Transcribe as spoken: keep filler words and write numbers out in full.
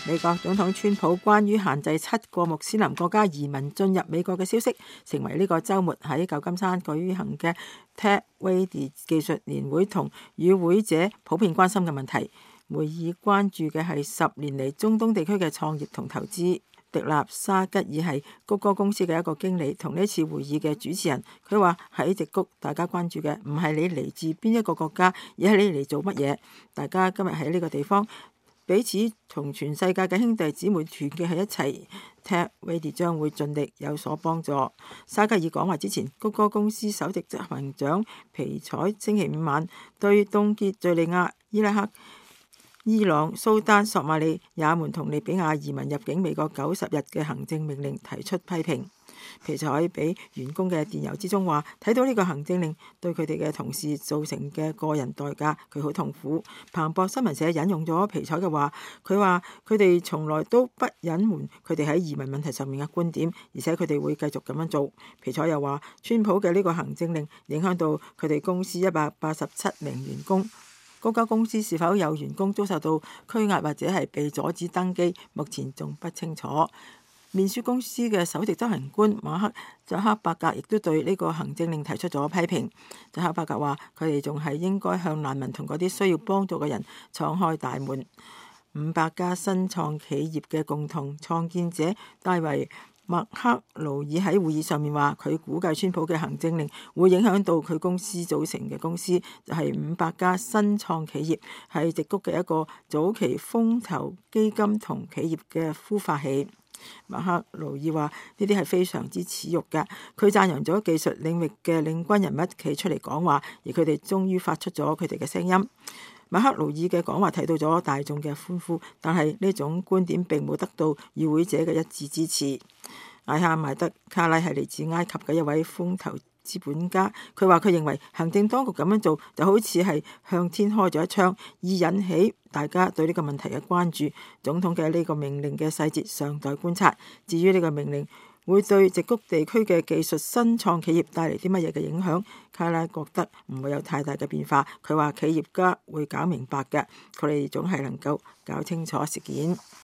美國總統川普關於限制七個穆斯林國家移民進入美國嘅消息，成為呢個週末喺舊金山舉行嘅 Tech Ready 技術年會同與會者普遍關心嘅問題。會議關注嘅係十年嚟中東地區嘅創業同投資。迪納沙吉爾係谷歌公司嘅一個經理，同呢次會議嘅主持人。佢話喺矽谷，大家關注嘅唔係你嚟自邊一個國家，而係你嚟做乜嘢。大家今日喺呢個地方，彼此同全世界嘅兄弟姊妹團結喺一齊。Tech Ready 將會盡力有所幫助。沙吉爾講話之前，谷歌公司首席執行長皮采星期五晚對凍結敘利亞、伊拉克、伊朗、蘇丹、索馬里、也門同利比亞移民入境美國九十日嘅行政命令提出批評。皮采俾員工嘅電郵之中話，睇到呢個行政令對佢哋嘅同事造成嘅個人代價，佢好痛苦。彭博新聞社引用咗皮采嘅話，佢話佢哋從來都不隱瞞佢哋喺移民問題上面嘅觀點，而且佢哋會繼續咁樣做。皮采又話，川普嘅呢個行政令影響到佢哋公司一百八十七名員工。谷歌公司是否有員工遭受到拘押或者係被阻止登機，目前仲不清楚。面書公司嘅首席執行官馬克扎克伯格亦都對呢個行政令提出咗批評。扎克伯格話：佢哋仲係應該向難民同嗰啲需要幫助嘅人敞開大門。五百家新創企業嘅共同創建者戴維麥克勞爾喺會議上面話，佢估計川普嘅行政令會影響到佢公司組成嘅公司，就係五百家新創企業，係矽谷嘅一個早期風投基金同企業嘅孵化器。麥克勞爾話：呢啲係非常之恥辱㗎。佢讚揚咗技術領域嘅領軍人物企出嚟講話，而佢哋終於發出咗佢哋嘅聲音。麥克勞爾嘅講話提到咗大眾嘅歡呼，但係呢種觀點並冇得到與會者嘅一致支持。艾哈邁德卡拉係嚟自埃及嘅一位風投資本家，佢話佢認為行政當局咁樣做就好似係向天開咗一槍，以引起大家對呢個問題嘅關注。總統嘅呢個命令嘅細節尚待觀察。至於呢個命令會對矽谷地區嘅技術新創企業帶嚟啲乜嘢嘅影響，卡拉覺得唔會有太大嘅變化。佢話企業家會搞明白嘅，佢哋總係能夠搞清楚事件。